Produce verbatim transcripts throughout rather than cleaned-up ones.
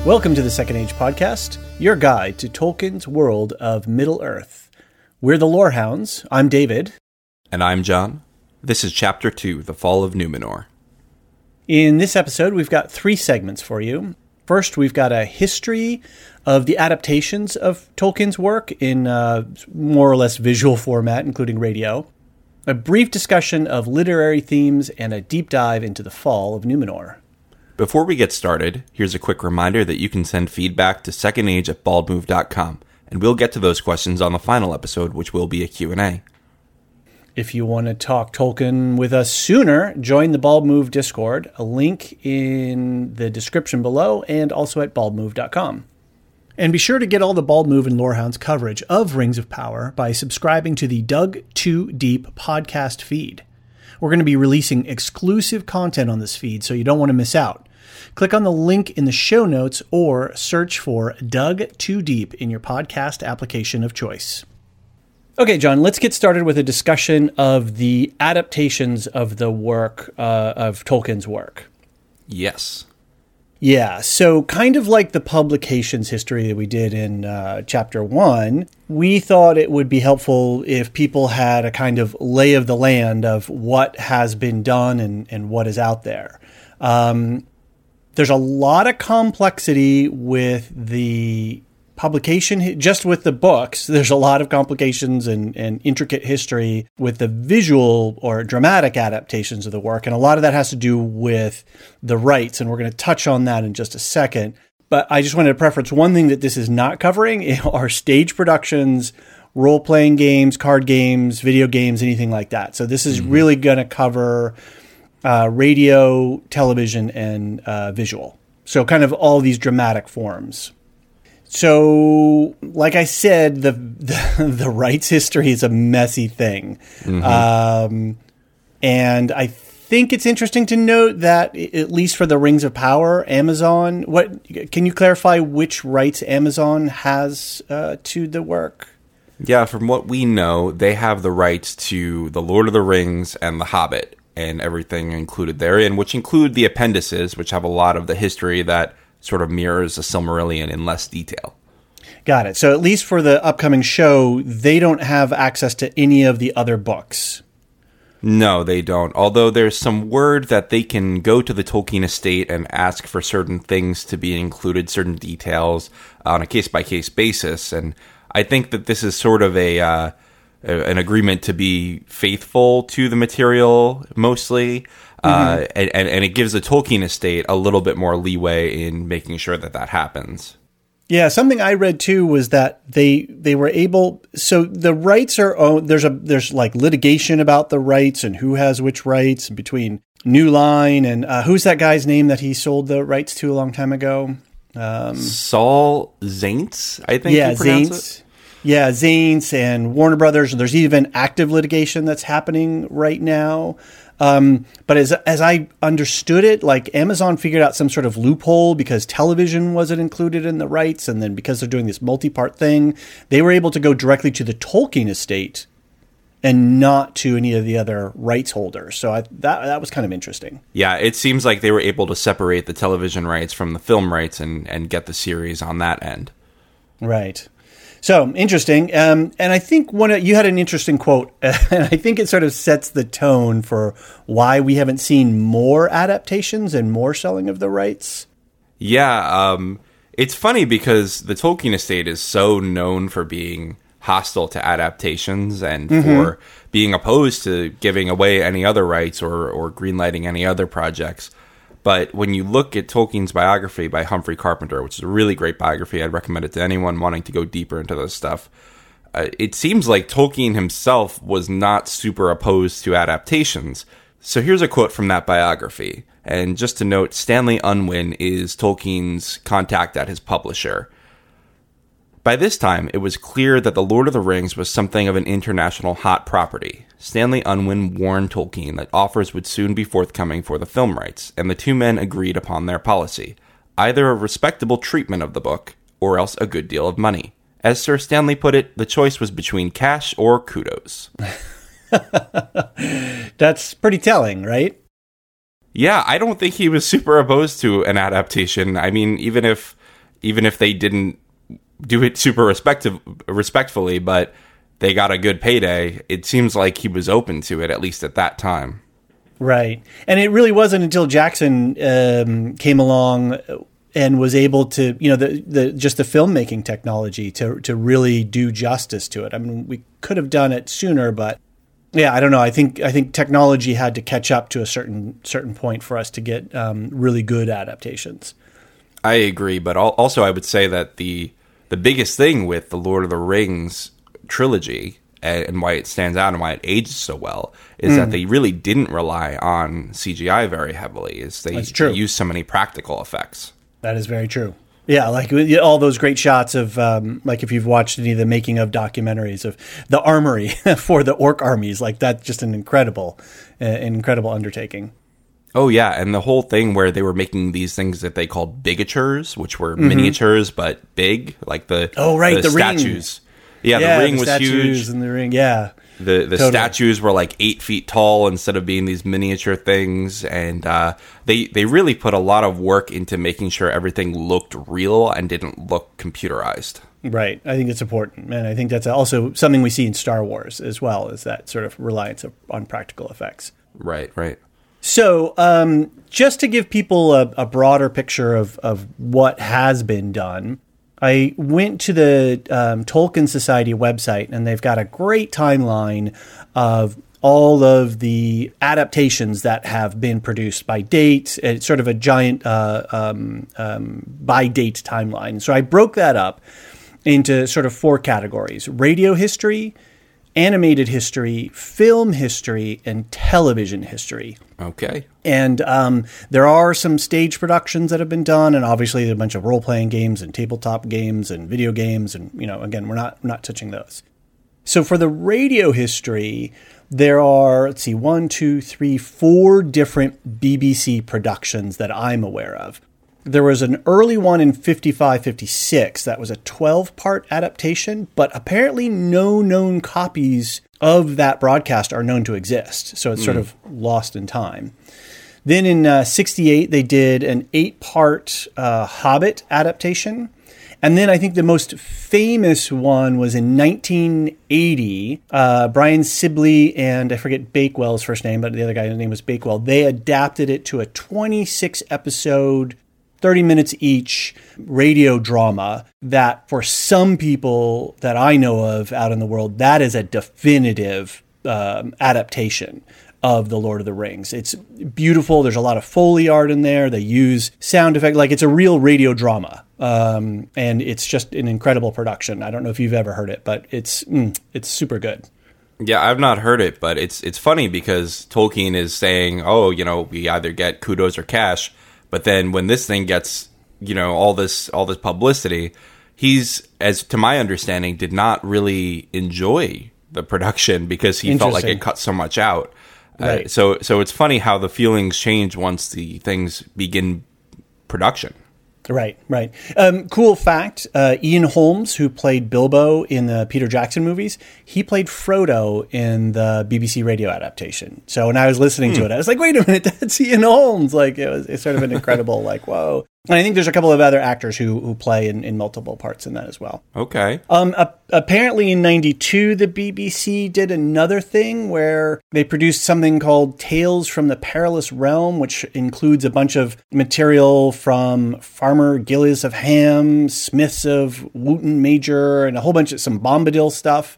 Welcome to the Second Age Podcast, your guide to Tolkien's world of Middle-earth. We're the Lorehounds. I'm David. And I'm John. This is Chapter two, The Fall of Numenor. In this episode, we've got three segments for you. First, we've got a history of the adaptations of Tolkien's work in uh, more or less visual format, including radio. A brief discussion of literary themes and a deep dive into the fall of Numenor. Before we get started, here's a quick reminder that you can send feedback to secondage at baldmove dot com, and we'll get to those questions on the final episode, which will be a Q and A. If you want to talk Tolkien with us sooner, join the Bald Move Discord, a link in the description below and also at bald move dot com. And be sure to get all the Bald Move and Lorehounds coverage of Rings of Power by subscribing to the Dug Too Deep podcast feed. We're going to be releasing exclusive content on this feed, so you don't want to miss out. Click on the link in the show notes or search for Dug Too Deep in your podcast application of choice. Okay, John, let's get started with a discussion of the adaptations of the work, uh, of Tolkien's work. Yes. Yeah, so kind of like the publications history that we did in uh, Chapter one, we thought it would be helpful if people had a kind of lay of the land of what has been done and, and what is out there. Um, there's a lot of complexity with the publication, just with the books. There's a lot of complications and, and intricate history with the visual or dramatic adaptations of the work. And a lot of that has to do with the rights. And we're going to touch on that in just a second. But I just wanted to preference one thing that this is not covering are stage productions, role-playing games, card games, video games, anything like that. So this is mm-hmm. really going to cover uh, radio, television, and uh, visual. So kind of all these dramatic forms. So, like I said, the, the the rights history is a messy thing. Mm-hmm. Um, and I think it's interesting to note that, at least for the Rings of Power, Amazon, what can you clarify which rights Amazon has uh, to the work? Yeah, from what we know, they have the rights to The Lord of the Rings and The Hobbit and everything included therein, which include the appendices, which have a lot of the history that sort of mirrors the Silmarillion in less detail. Got it. So at least for the upcoming show, they don't have access to any of the other books. No, they don't. Although there's some word that they can go to the Tolkien estate and ask for certain things to be included, certain details on a case-by-case basis. And I think that this is sort of a uh, an agreement to be faithful to the material, mostly. Uh, and, and it gives the Tolkien estate a little bit more leeway in making sure that that happens. Yeah, something I read too was that they they were able. So the rights are owned. There's a there's like litigation about the rights and who has which rights between New Line and uh, who's that guy's name that he sold the rights to a long time ago? Um, Saul Zaentz, I think. Yeah, you pronounce Zaentz. It. Yeah, Zaentz and Warner Brothers. And there's even active litigation that's happening right now. Um, but as as I understood it, like Amazon figured out some sort of loophole because television wasn't included in the rights. And then because they're doing this multi-part thing, they were able to go directly to the Tolkien estate and not to any of the other rights holders. So I, that that was kind of interesting. Yeah, it seems like they were able to separate the television rights from the film rights and, and get the series on that end. Right. So, interesting. Um, and I think one of, you had an interesting quote, and I think it sort of sets the tone for why we haven't seen more adaptations and more selling of the rights. Yeah, um, it's funny because the Tolkien estate is so known for being hostile to adaptations and mm-hmm. for being opposed to giving away any other rights or, or greenlighting any other projects. But when you look at Tolkien's biography by Humphrey Carpenter, which is a really great biography, I'd recommend it to anyone wanting to go deeper into this stuff. Uh, it seems like Tolkien himself was not super opposed to adaptations. So here's a quote from that biography. And just to note, Stanley Unwin is Tolkien's contact at his publisher. By this time, it was clear that The Lord of the Rings was something of an international hot property. Stanley Unwin warned Tolkien that offers would soon be forthcoming for the film rights, and the two men agreed upon their policy. Either a respectable treatment of the book, or else a good deal of money. As Sir Stanley put it, the choice was between cash or kudos. That's pretty telling, right? Yeah, I don't think he was super opposed to an adaptation. I mean, even if even if they didn't do it super respective, respectfully, but they got a good payday, it seems like he was open to it, at least at that time. Right. And it really wasn't until Jackson um, came along and was able to, you know, the, the just the filmmaking technology to to really do justice to it. I mean, we could have done it sooner, but yeah, I don't know. I think I think technology had to catch up to a certain certain point for us to get um, really good adaptations. I agree, but also I would say that the the biggest thing with the Lord of the Rings trilogy and why it stands out and why it ages so well is mm. that they really didn't rely on C G I very heavily. Is they, they used so many practical effects. That is very true. Yeah, like all those great shots of, um, like if you've watched any of the making of documentaries of the armory for the orc armies, like that's just an incredible, uh, incredible undertaking. Oh, yeah, and the whole thing where they were making these things that they called bigatures, which were mm-hmm. miniatures but big, like the, oh, right, the, the statues. Ring. Yeah, yeah, the ring the was statues huge. And the ring, yeah. The the totally. statues were like eight feet tall instead of being these miniature things, and uh, they they really put a lot of work into making sure everything looked real and didn't look computerized. Right, I think it's important, and I think that's also something we see in Star Wars as well, is that sort of reliance of, on practical effects. Right, right. So, um, just to give people a, a broader picture of of what has been done, I went to the um, Tolkien Society website, and they've got a great timeline of all of the adaptations that have been produced by date. It's sort of a giant uh, um, um, by date timeline. So I broke that up into sort of four categories: radio history, animated history, film history, and television history. Okay. And um, there are some stage productions that have been done, and obviously a bunch of role-playing games and tabletop games and video games, and you know, again, we're not we're not touching those. So for the radio history, there are, let's see, one, two, three, four different B B C productions that I'm aware of. There was an early one in fifty-five fifty-six that was a twelve-part adaptation, but apparently no known copies of that broadcast are known to exist. So it's mm. sort of lost in time. Then in uh, sixty-eight, they did an eight-part uh, Hobbit adaptation. And then I think the most famous one was in nineteen eighty. Uh, Brian Sibley and I forget Bakewell's first name, but the other guy's name was Bakewell. They adapted it to a twenty-six episode, thirty minutes each radio drama that for some people that I know of out in the world, that is a definitive um, adaptation of The Lord of the Rings. It's beautiful. There's a lot of Foley art in there. They use sound effect. Like it's a real radio drama. Um, and it's just an incredible production. I don't know if you've ever heard it, but it's mm, it's super good. Yeah, I've not heard it, but it's it's funny because Tolkien is saying, oh, you know, we either get kudos or cash. But then when this thing gets, you know, all this all this publicity, he's, as to my understanding, did not really enjoy the production because he felt like it cut so much out. Right. Uh, so so it's funny how the feelings change once the things begin production. Right, right. Um, cool fact, uh, Ian Holmes, who played Bilbo in the Peter Jackson movies, he played Frodo in the B B C radio adaptation. So when I was listening hmm. to it, I was like, wait a minute, that's Ian Holmes. Like, it was it's sort of an incredible, like, whoa. And I think there's a couple of other actors who who play in, in multiple parts in that as well. Okay. Um. A- apparently in ninety-two, the B B C did another thing where they produced something called Tales from the Perilous Realm, which includes a bunch of material from Farmer Gillies of Ham, Smiths of Wootton Major, and a whole bunch of some Bombadil stuff.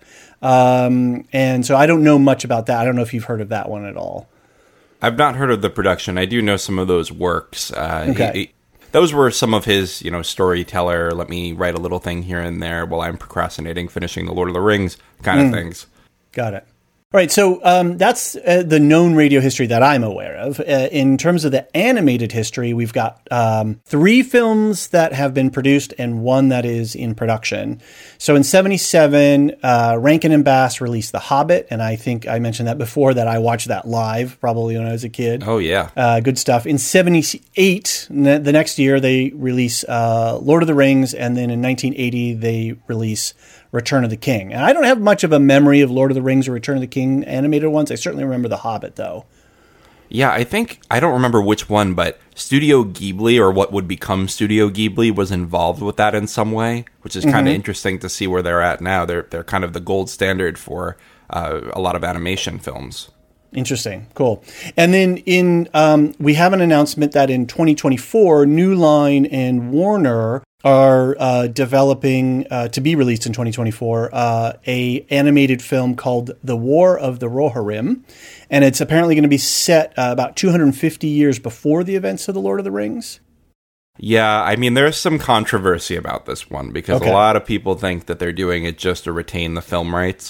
Um. And so I don't know much about that. I don't know if you've heard of that one at all. I've not heard of the production. I do know some of those works. Uh, okay. He, he, Those were some of his, you know, storyteller, let me write a little thing here and there while I'm procrastinating, finishing The Lord of the Rings kind of mm. things. Got it. All right, so um, that's uh, the known radio history that I'm aware of. Uh, in terms of the animated history, we've got um, three films that have been produced and one that is in production. So in seventy-seven, uh, Rankin and Bass released The Hobbit, and I think I mentioned that before, that I watched that live, probably when I was a kid. Oh, yeah. Uh, good stuff. In seventy-eight, the next year, they release uh, Lord of the Rings, and then in nineteen eighty, they release Return of the King. And I don't have much of a memory of Lord of the Rings or Return of the King animated ones. I certainly remember The Hobbit, though. Yeah, I think, I don't remember which one, but Studio Ghibli, or what would become Studio Ghibli, was involved with that in some way, which is kind of mm-hmm. interesting to see where they're at now. They're they're kind of the gold standard for uh, a lot of animation films. Interesting. Cool. And then in um, we have an announcement that in twenty twenty-four, New Line and Warner are uh, developing, uh, to be released in twenty twenty-four, uh, a animated film called The War of the Rohirrim. And it's apparently going to be set uh, about two hundred fifty years before the events of The Lord of the Rings. Yeah, I mean, there's some controversy about this one because okay. a lot of people think that they're doing it just to retain the film rights.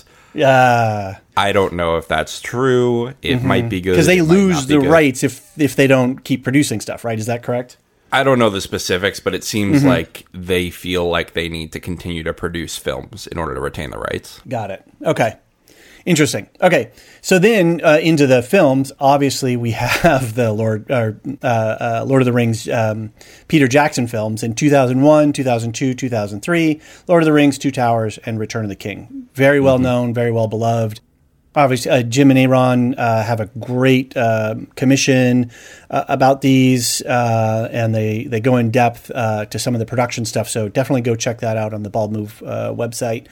Yeah. I don't know if that's true. It mm-hmm. might be good. Because they lose the good. rights if if they don't keep producing stuff, right? Is that correct? I don't know the specifics, but it seems mm-hmm. like they feel like they need to continue to produce films in order to retain the rights. Got it. Okay. Interesting. Okay. So then uh, into the films, obviously we have the Lord uh, uh, Lord of the Rings um, Peter Jackson films in two thousand one, two thousand two, two thousand three, Lord of the Rings, Two Towers, and Return of the King. Very well mm-hmm. known, very well beloved. Obviously, uh, Jim and Aaron uh, have a great uh, commission uh, about these, uh, and they, they go in depth uh, to some of the production stuff. So definitely go check that out on the Bald Move uh, website.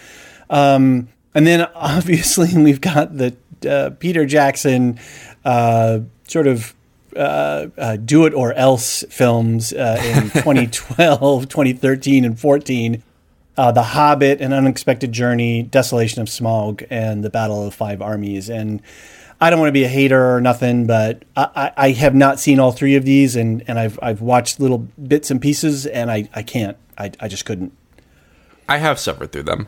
Um, and then obviously we've got the uh, Peter Jackson uh, sort of uh, uh, do it or else films uh, in twenty twelve, twenty thirteen, and fourteen. Uh, The Hobbit, An Unexpected Journey, Desolation of Smaug, and The Battle of the Five Armies. And I don't want to be a hater or nothing, but I, I, I have not seen all three of these, and, and I've I've watched little bits and pieces, and I, I can't. I, I just couldn't. I have suffered through them.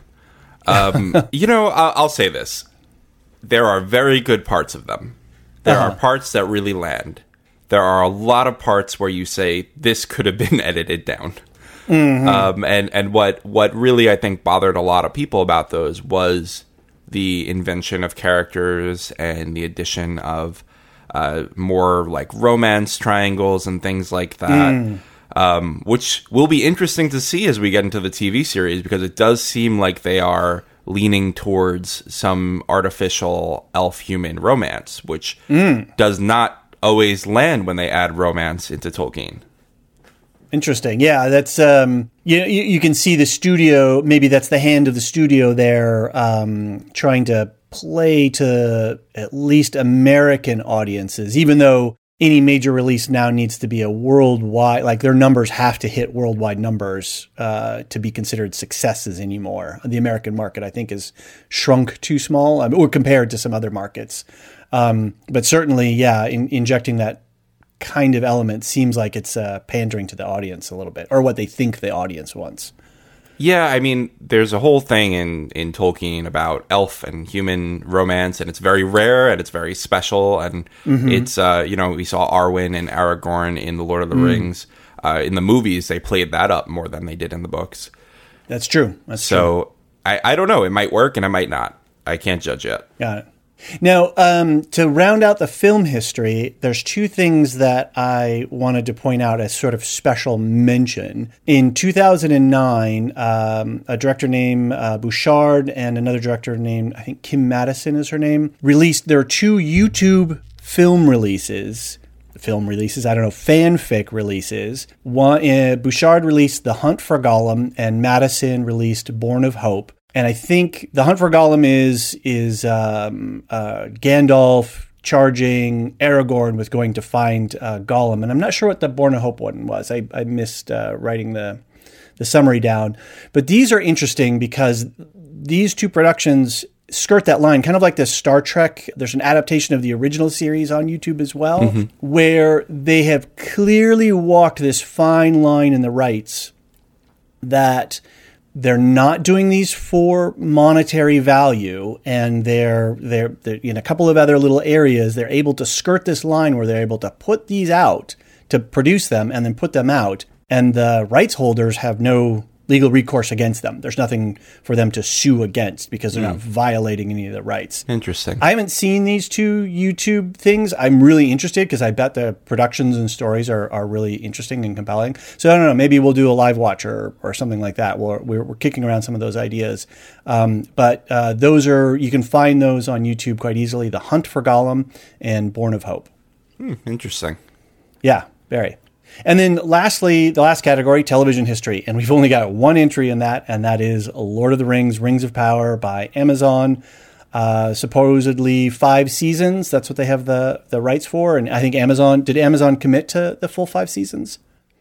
Um, you know, I'll, I'll say this. There are very good parts of them. There uh-huh. are parts that really land. There are a lot of parts where you say, this could have been edited down. Mm-hmm. Um, and, and what, what really, I think, bothered a lot of people about those was the invention of characters and the addition of uh, more like romance triangles and things like that, mm. um, which will be interesting to see as we get into the T V series, because it does seem like they are leaning towards some artificial elf-human romance, which mm. does not always land when they add romance into Tolkien. Interesting. Yeah, that's um, you, you you can see the studio. Maybe that's the hand of the studio there, um, trying to play to at least American audiences. Even though any major release now needs to be a worldwide, like their numbers have to hit worldwide numbers uh, to be considered successes anymore. The American market, I think, is shrunk too small, I mean, or compared to some other markets. Um, but certainly, yeah, in, injecting that kind of element seems like it's uh, pandering to the audience a little bit, or what they think the audience wants. Yeah, I mean, there's a whole thing in, in Tolkien about elf and human romance, and it's very rare, and it's very special, and mm-hmm. it's, uh, you know, we saw Arwen and Aragorn in The Lord of the mm. Rings. Uh, in the movies, they played that up more than they did in the books. That's true. That's so, true. I, I don't know. It might work, and it might not. I can't judge yet. Got it. Now, um, to round out the film history, there's two things that I wanted to point out as sort of special mention. In two thousand nine, um, a director named uh, Bouchard and another director named, I think Kim Madison is her name, released, there are two YouTube film releases. Film releases, I don't know, fanfic releases. One, uh, Bouchard released The Hunt for Gollum, and Madison released Born of Hope. And I think The Hunt for Gollum is is um, uh, Gandalf charging Aragorn with going to find uh, Gollum. And I'm not sure what the Born of Hope one was. I, I missed uh, writing the the summary down. But these are interesting because these two productions skirt that line, kind of like the Star Trek. There's an adaptation of the original series on YouTube as well, mm-hmm. where they have clearly walked this fine line in the rights that they're not doing these for monetary value, and they're, they're they're in a couple of other little areas, they're able to skirt this line where they're able to put these out, to produce them and then put them out, and the rights holders have no legal recourse against them. There's nothing for them to sue against because they're mm. not violating any of the rights. Interesting. I haven't seen these two YouTube things. I'm really interested because I bet the productions and stories are, are really interesting and compelling. So I don't know, maybe we'll do a live watch or, or something like that. We're, we're, we're kicking around some of those ideas. Um, but uh, those are, you can find those on YouTube quite easily. The Hunt for Gollum and Born of Hope. Hmm, interesting. Yeah, very. And then lastly, the last category, television history. And we've only got one entry in that, and that is Lord of the Rings, Rings of Power by Amazon. Uh, supposedly five seasons. That's what they have the, the rights for. And I think Amazon, did Amazon commit to the full five seasons?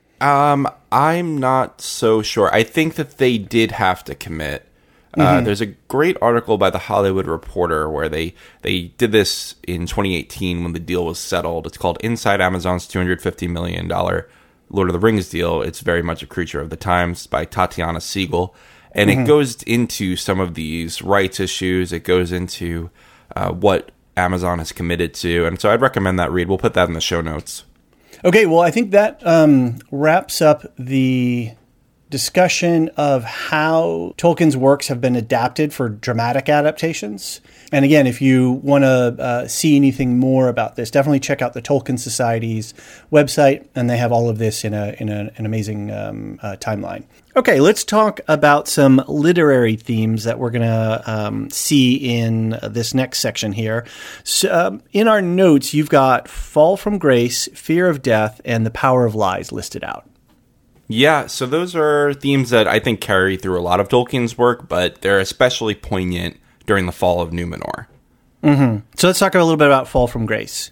Um, I'm not so sure. I think that they did have to commit. Uh, mm-hmm. There's a great article by the Hollywood Reporter where they, they did this in twenty eighteen when the deal was settled. It's called Inside Amazon's two hundred fifty million dollars Lord of the Rings deal. It's very much a creature of the times by Tatiana Siegel. And mm-hmm. it goes into some of these rights issues. It goes into uh, what Amazon has committed to. And so I'd recommend that read. We'll put that in the show notes. Okay, well, I think that um, wraps up the discussion of how Tolkien's works have been adapted for dramatic adaptations. And again, if you want to uh, see anything more about this, definitely check out the Tolkien Society's website, and they have all of this in a in a, an amazing um, uh, timeline. Okay, let's talk about some literary themes that we're going to um, see in this next section here. So, um, in our notes, you've got Fall from Grace, Fear of Death, and The Power of Lies listed out. Yeah, so those are themes that I think carry through a lot of Tolkien's work, but they're especially poignant during the fall of Numenor. Mm-hmm. So let's talk a little bit about Fall from Grace.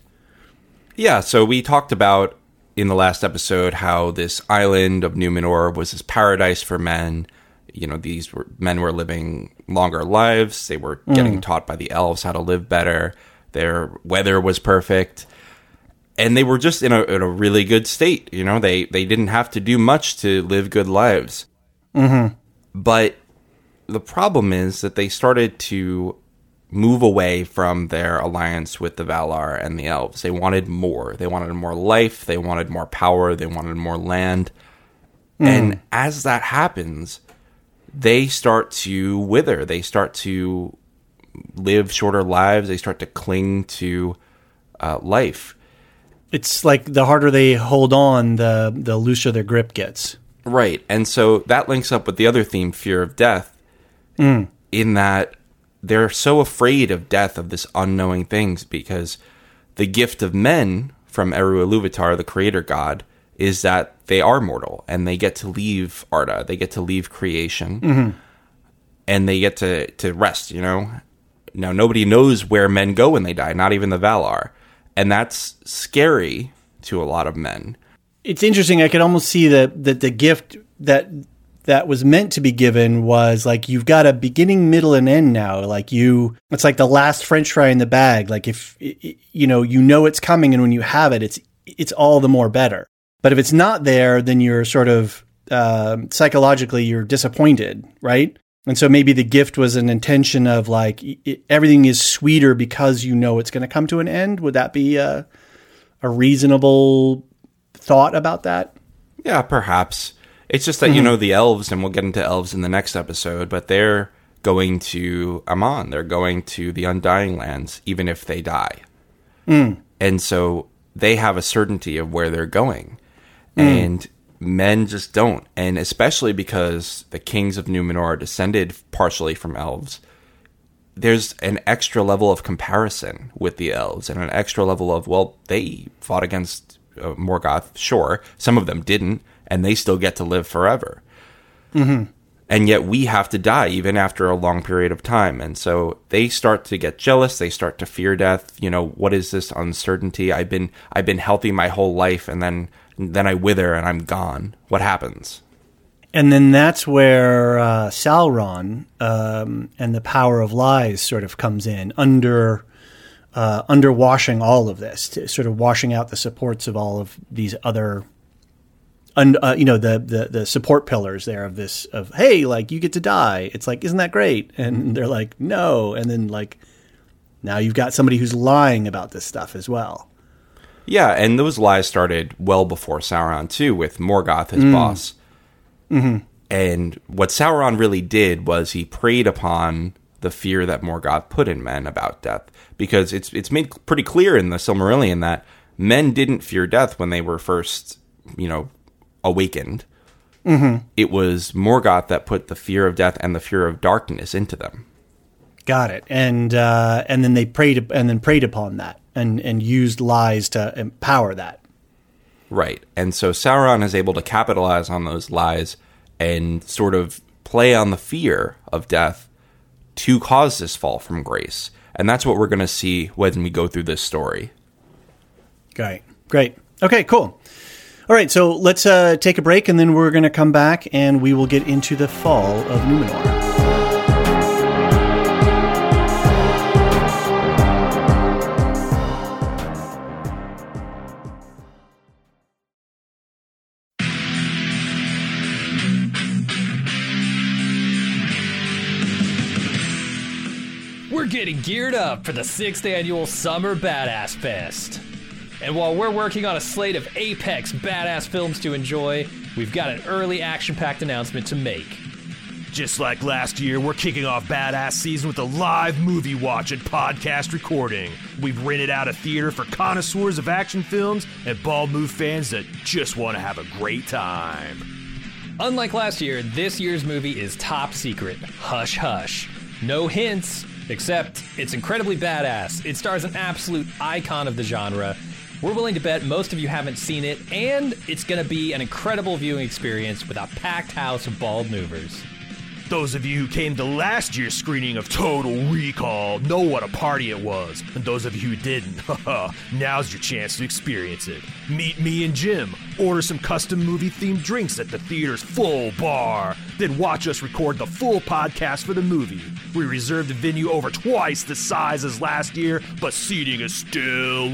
Yeah, so we talked about in the last episode how this island of Numenor was this paradise for men. You know, these were, men were living longer lives. They were getting mm. taught by the elves how to live better. Their weather was perfect. And they were just in a, in a really good state. You know, they, they didn't have to do much to live good lives. Mm-hmm. But the problem is that they started to move away from their alliance with the Valar and the elves. They wanted more. They wanted more life. They wanted more power. They wanted more land. Mm. And as that happens, they start to wither. They start to live shorter lives. They start to cling to uh, life. It's like the harder they hold on, the the looser their grip gets. Right. And so that links up with the other theme, fear of death, mm. in that they're so afraid of death, of this unknowing things, because the gift of men from Eru Iluvatar, the creator god, is that they are mortal and they get to leave Arda. They get to leave creation mm-hmm. and they get to, to rest, you know? Now, nobody knows where men go when they die, not even the Valar. And that's scary to a lot of men. It's interesting. I could almost see that, that the gift that that was meant to be given was like, you've got a beginning, middle, and end now. Like you, it's like the last French fry in the bag. Like if, you know, you know it's coming, and when you have it, it's it's all the more better. But if it's not there, then you're sort of uh, psychologically, you're disappointed, right? And so maybe the gift was an intention of like, it, everything is sweeter because you know it's going to come to an end. Would that be a, a reasonable thought about that? Yeah, perhaps. It's just that, mm-hmm. you know, the elves, and we'll get into elves in the next episode, but they're going to Aman. They're going to the Undying Lands, even if they die. Mm. And so they have a certainty of where they're going. Mm. And men just don't. And especially because the kings of Numenor are descended partially from elves, there's an extra level of comparison with the elves, and an extra level of, well, they fought against uh, Morgoth, sure. Some of them didn't, and they still get to live forever. Mm-hmm. And yet we have to die even after a long period of time. And so they start to get jealous. They start to fear death. You know, what is this uncertainty? I've been I've been healthy my whole life, and then then I wither and I'm gone. What happens? And then that's where uh, Sauron um, and the power of lies sort of comes in, under uh, under washing all of this, to sort of washing out the supports of all of these other, un, uh, you know, the, the the support pillars there of this, of, hey, like, you get to die. It's like, isn't that great? And they're like, no. And then, like, now you've got somebody who's lying about this stuff as well. Yeah, and those lies started well before Sauron, too, with Morgoth, his mm. boss. Mm-hmm. And what Sauron really did was he preyed upon the fear that Morgoth put in men about death. Because it's it's made pretty clear in the Silmarillion that men didn't fear death when they were first, you know, awakened. Mm-hmm. It was Morgoth that put the fear of death and the fear of darkness into them. Got it. And uh, and then they preyed and then preyed upon that. and, and used lies to empower that. Right. And so Sauron is able to capitalize on those lies and sort of play on the fear of death to cause this fall from grace. And that's what we're going to see when we go through this story. Great. Great. Okay, cool. All right, so let's uh, take a break, and then we're going to come back, and we will get into the fall of Numenor. We're getting geared up for the sixth annual Summer Badass Fest. And while we're working on a slate of apex badass films to enjoy, we've got an early action-packed announcement to make. Just like last year, we're kicking off Badass Season with a live movie watch and podcast recording. We've rented out a theater for connoisseurs of action films and Bald Move fans that just want to have a great time. Unlike last year, this year's movie is top secret. Hush hush. No hints, except it's incredibly badass. It stars an absolute icon of the genre. We're willing to bet most of you haven't seen it, and it's going to be an incredible viewing experience with a packed house of bald movers. Those of you who came to last year's screening of Total Recall know what a party it was. And those of you who didn't, now's your chance to experience it. Meet me and Jim, order some custom movie-themed drinks at the theater's full bar, then watch us record the full podcast for the movie. We reserved a venue over twice the size as last year, but seating is still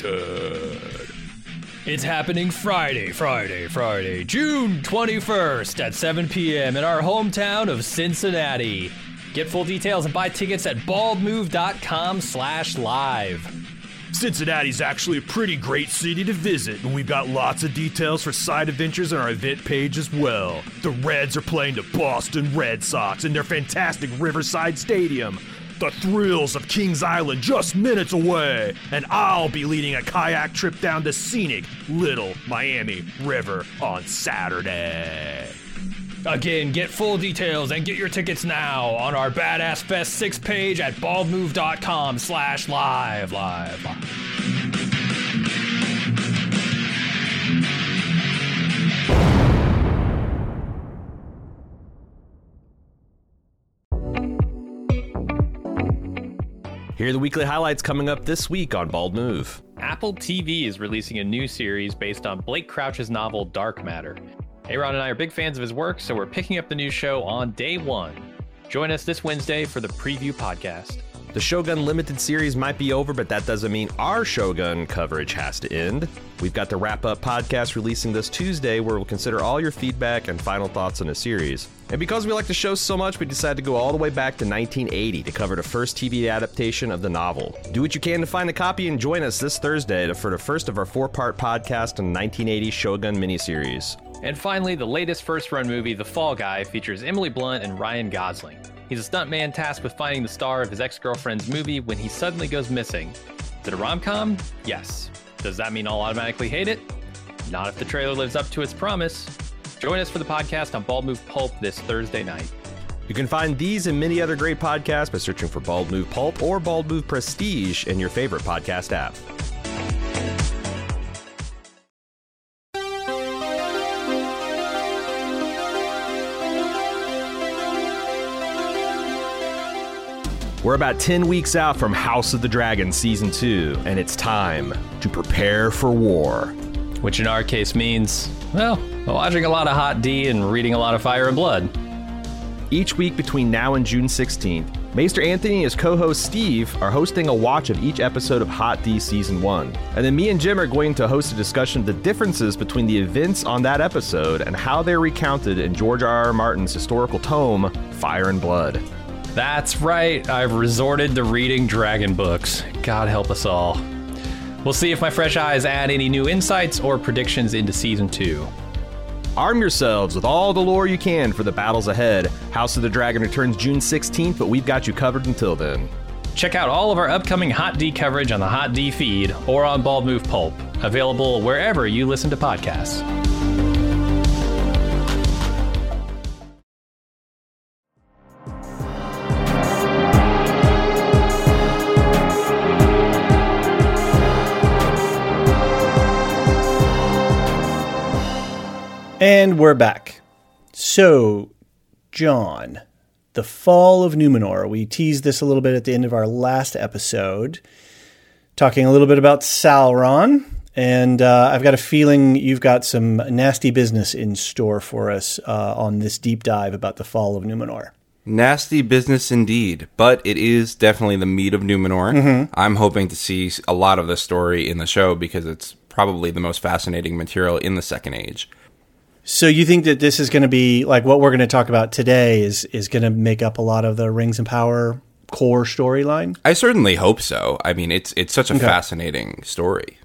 limited. It's happening Friday, Friday, Friday, June twenty-first at seven p.m. in our hometown of Cincinnati. Get full details and buy tickets at baldmove.com slash live. Cincinnati's actually a pretty great city to visit, and we've got lots of details for side adventures on our event page as well. The Reds are playing the Boston Red Sox in their fantastic Riverside Stadium. The thrills of Kings Island just minutes away, and I'll be leading a kayak trip down the scenic Little Miami River on Saturday. Again, get full details and get your tickets now on our Badass Fest six page at baldmove.com slash live, live, live. Here are the weekly highlights coming up this week on Bald Move. Apple T V is releasing a new series based on Blake Crouch's novel Dark Matter. Aaron and I are big fans of his work, so we're picking up the new show on day one. Join us this Wednesday for the preview podcast. The Shogun Limited series might be over, but that doesn't mean our Shogun coverage has to end. We've got the wrap-up podcast releasing this Tuesday, where we'll consider all your feedback and final thoughts on the series. And because we like the show so much, we decided to go all the way back to nineteen eighty to cover the first T V adaptation of the novel. Do what you can to find a copy and join us this Thursday for the first of our four-part podcast on the nineteen eighty Shogun miniseries. And finally, the latest first-run movie, The Fall Guy, features Emily Blunt and Ryan Gosling. He's a stuntman tasked with finding the star of his ex-girlfriend's movie when he suddenly goes missing. Is it a rom-com? Yes. Does that mean I'll automatically hate it? Not if the trailer lives up to its promise. Join us for the podcast on Bald Move Pulp this Thursday night. You can find these and many other great podcasts by searching for Bald Move Pulp or Bald Move Prestige in your favorite podcast app. We're about ten weeks out from House of the Dragon Season two, and it's time to prepare for war. Which in our case means, well, watching a lot of Hot D and reading a lot of Fire and Blood. Each week between now and June sixteenth, Maester Anthony and his co-host Steve are hosting a watch of each episode of Hot D Season one. And then me and Jim are going to host a discussion of the differences between the events on that episode and how they're recounted in George R R. Martin's historical tome, Fire and Blood. That's right, I've resorted to reading dragon books. God help us all. We'll see if my fresh eyes add any new insights or predictions into Season two. Arm yourselves with all the lore you can for the battles ahead. House of the Dragon returns June sixteenth, but we've got you covered until then. Check out all of our upcoming Hot D coverage on the Hot D feed or on Bald Move Pulp, available wherever you listen to podcasts. And we're back. So, John, the fall of Numenor. We teased this a little bit at the end of our last episode, talking a little bit about Sauron. And uh, I've got a feeling you've got some nasty business in store for us uh, on this deep dive about the fall of Numenor. Nasty business indeed, but it is definitely the meat of Numenor. Mm-hmm. I'm hoping to see a lot of the story in the show because it's probably the most fascinating material in the Second Age. So you think that this is going to be, like what we're going to talk about today, is is going to make up a lot of the Rings and Power core storyline? I certainly hope so. I mean, it's it's such a okay. fascinating story.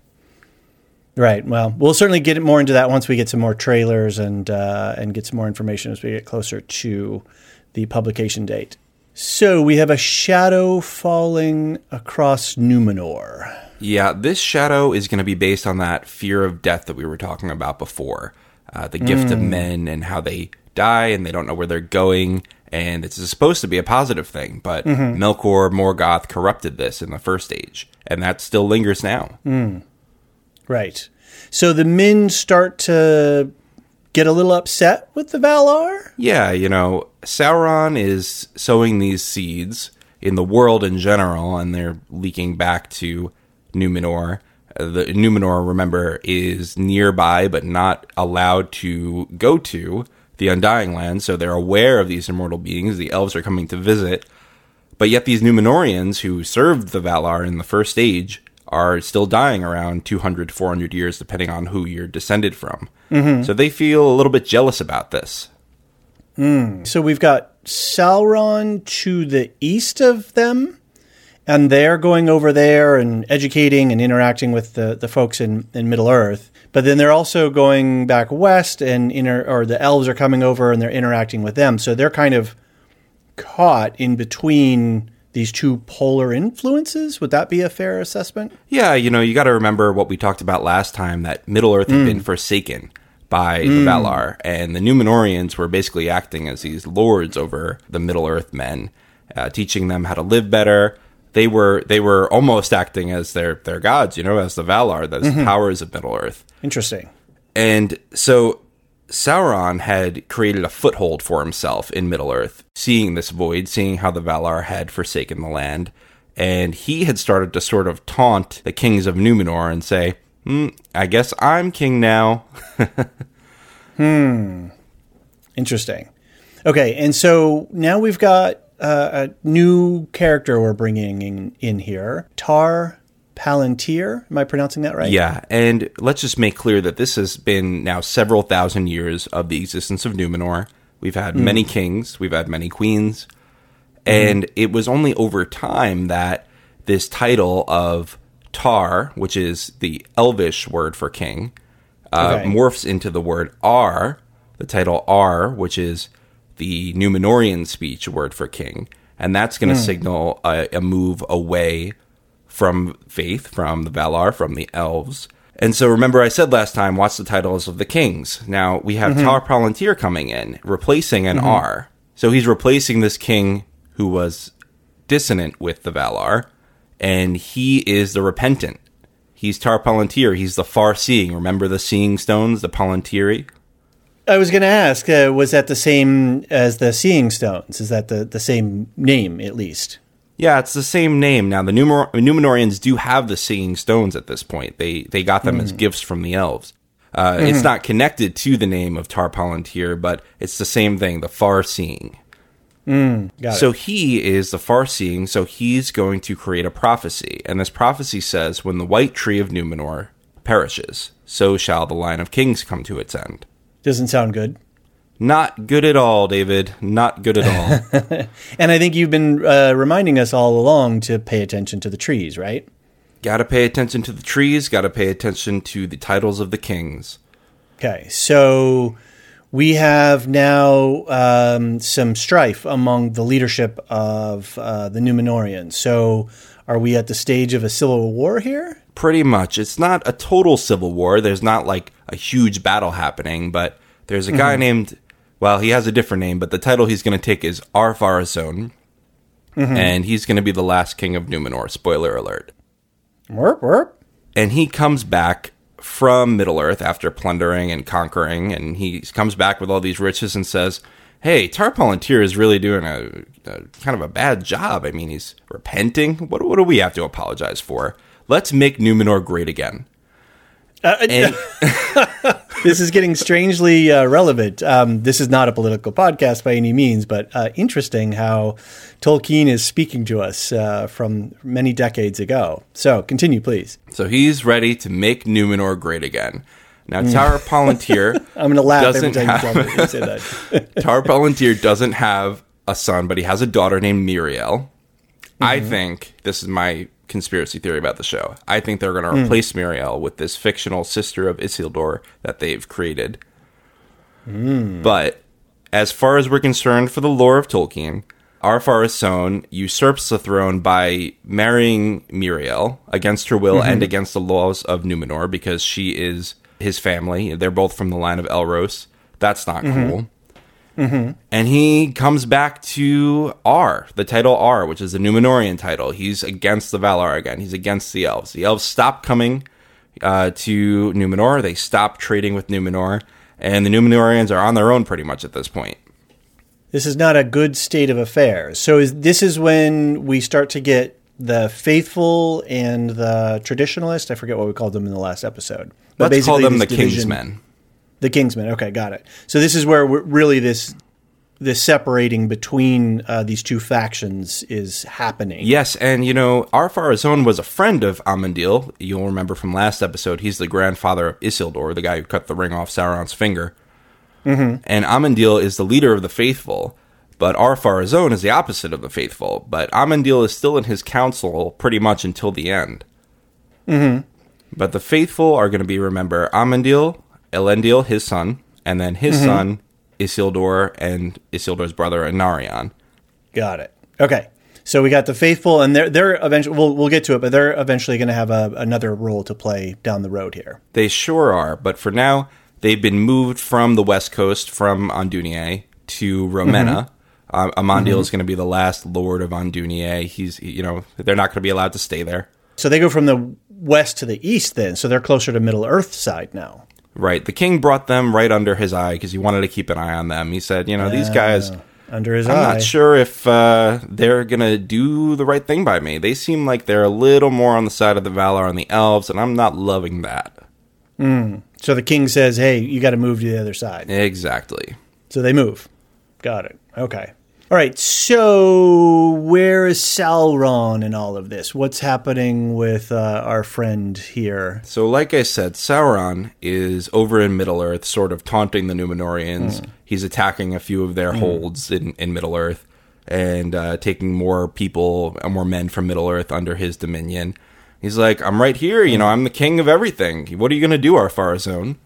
Right. Well, we'll certainly get more into that once we get some more trailers and uh, and get some more information as we get closer to the publication date. So we have a shadow falling across Numenor. Yeah, this shadow is going to be based on that fear of death that we were talking about before. Uh, the gift mm. of men and how they die and they don't know where they're going. And it's supposed to be a positive thing, but mm-hmm. Melkor Morgoth corrupted this in the First Age, and that still lingers now. Mm. Right. So the men start to get a little upset with the Valar? Yeah, you know, Sauron is sowing these seeds in the world in general, and they're leaking back to Numenor. The Numenor, remember, is nearby but not allowed to go to the Undying Land, so they're aware of these immortal beings. The elves are coming to visit, but yet these Numenorians who served the Valar in the First Age are still dying around two hundred, four hundred years, depending on who you're descended from. Mm-hmm. So they feel a little bit jealous about this. Mm. So we've got Sauron to the east of them, and they're going over there and educating and interacting with the, the folks in, in Middle-earth. But then they're also going back west, and inter, or the elves are coming over and they're interacting with them. So they're kind of caught in between these two polar influences. Would that be a fair assessment? Yeah, you know, you got to remember what we talked about last time, that Middle-earth had mm. been forsaken by mm. the Valar, and the Numenorians were basically acting as these lords over the Middle-earth men, uh, teaching them how to live better. They were they were almost acting as their, their gods, you know, as the Valar, those mm-hmm. powers of Middle-earth. Interesting. And so Sauron had created a foothold for himself in Middle-earth, seeing this void, seeing how the Valar had forsaken the land, and he had started to sort of taunt the kings of Numenor and say, hmm, I guess I'm king now. hmm. Interesting. Okay, and so now we've got Uh, a new character we're bringing in, in here, Tar Palantir. Am I pronouncing that right? Yeah, and let's just make clear that this has been now several thousand years of the existence of Numenor. We've had mm. many kings, we've had many queens, and mm. it was only over time that this title of Tar, which is the Elvish word for king, uh, okay. morphs into the word Ar, the title Ar, which is the Numenorian speech word for king, and that's going to mm. signal a, a move away from faith, from the Valar, from the elves. And so remember I said last time, watch the titles of the kings. Now we have mm-hmm. Tar Palantir coming in, replacing an mm-hmm. Ar. So he's replacing this king who was dissonant with the Valar, and he is the repentant. He's Tar Palantir, he's the far-seeing. Remember the seeing stones, the Palantiri? I was going to ask, uh, was that the same as the Seeing Stones? Is that the, the same name, at least? Yeah, it's the same name. Now, the Numer- Numenorians do have the Seeing Stones at this point. They they got them mm. as gifts from the elves. Uh, mm-hmm. It's not connected to the name of Tar Palantir, but it's the same thing, the far-seeing. Mm, got so it. he is the far-seeing, so he's going to create a prophecy. And this prophecy says, when the white tree of Numenor perishes, so shall the line of kings come to its end. Doesn't sound good. Not good at all, David. Not good at all. And I think you've been uh, reminding us all along to pay attention to the trees, right? Got to pay attention to the trees. Got to pay attention to the titles of the kings. Okay, so we have now um, some strife among the leadership of uh, the Numenorians. So are we at the stage of a civil war here? Pretty much. It's not a total civil war. There's not like a huge battle happening, but there's a guy mm-hmm. named, well, he has a different name, but the title he's going to take is Ar-Pharazôn, mm-hmm. and he's going to be the last king of Numenor. Spoiler alert. Warp, warp. And he comes back from Middle-earth after plundering and conquering, and he comes back with all these riches and says, hey, Tar Palantir is really doing a, a kind of a bad job. I mean, he's repenting. What, what do we have to apologize for? Let's make Numenor great again. Uh, And this is getting strangely uh, relevant. Um, this is not a political podcast by any means, but uh, interesting how Tolkien is speaking to us uh, from many decades ago. So continue, please. so he's ready to make Numenor great again. Now, Tar Palantir I'm going to laugh every doesn't time you, tell have, me, you say that. Tar Palantir doesn't have a son, but he has a daughter named Miriel. I think, this is my conspiracy theory about the show, I think they're going to replace mm. Miriel with this fictional sister of Isildur that they've created. Mm. But as far as we're concerned for the lore of Tolkien, Ar-Pharazôn usurps the throne by marrying Miriel against her will mm-hmm. and against the laws of Numenor because she is his family. They're both from the line of Elros. That's not mm-hmm. cool. Mm-hmm. And he comes back to Ar, the title Ar, which is the Numenorian title. He's against the Valar again. He's against the elves. The elves stop coming uh, to Numenor. They stop trading with Numenor. And the Numenorians are on their own pretty much at this point. This is not a good state of affairs. So is, this is when we start to get the faithful and the traditionalist. I forget what we called them in the last episode. But Let's call them the division, Kingsmen. The Kingsmen. Okay, got it. So this is where we're really this this separating between uh, these two factions is happening. Yes, and you know, Ar-Pharazôn was a friend of Amandil. You'll remember from last episode, he's the grandfather of Isildur, the guy who cut the ring off Sauron's finger. Mm-hmm. And Amandil is the leader of the faithful, but Ar-Pharazôn is the opposite of the faithful. But Amandil is still in his council pretty much until the end. Mm-hmm. But the faithful are going to be, remember, Amandil, Elendil, his son, and then his mm-hmm. son, Isildur, and Isildur's brother, Anarion. Got it. Okay. So we got the faithful, and they're, they're eventually, we'll, we'll get to it, but they're eventually going to have a, another role to play down the road here. They sure are, but for now, they've been moved from the west coast, from Andunier, to Romena. Mm-hmm. Uh, Amandil mm-hmm. is going to be the last lord of Andunier. He's, you know, they're not going to be allowed to stay there. So they go from the west to the east then, so they're closer to Middle Earth side now. Right. The king brought them right under his eye because he wanted to keep an eye on them. He said, you know, uh, these guys, under his I'm eye. not sure if uh, they're going to do the right thing by me. They seem like they're a little more on the side of the Valar and the elves, and I'm not loving that. Mm. So the king says, hey, you got to move to the other side. Exactly. So they move. Got it. Okay. All right, so where is Sauron in all of this? What's happening with uh, our friend here? So like I said, Sauron is over in Middle-earth, sort of taunting the Numenorians. Mm. He's attacking a few of their mm. holds in, in Middle-earth and uh, taking more people, more men from Middle-earth under his dominion. He's like, I'm right here, you know, I'm the king of everything. What are you going to do, Ar-Pharazôn?